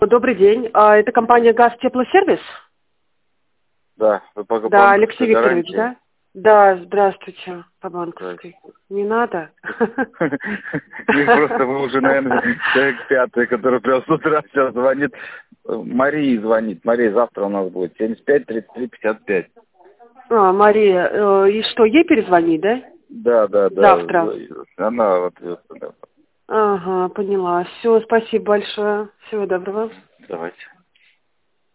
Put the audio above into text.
Добрый день. Это компания «Газ Теплосервис»? Да, вы по Да, Алексей Викторович, гарантии. да? Да, здравствуйте, по банковской. Не надо? Не, просто вы уже, наверное, человек пятый, который прям с утра сейчас звонит. Марии звонит. Мария, завтра у нас будет 75 33 55. Мария, и что, ей перезвонить, да? Да. Завтра. Она в ответ. Да. Ага, поняла. Все, спасибо большое. Всего доброго. Давайте.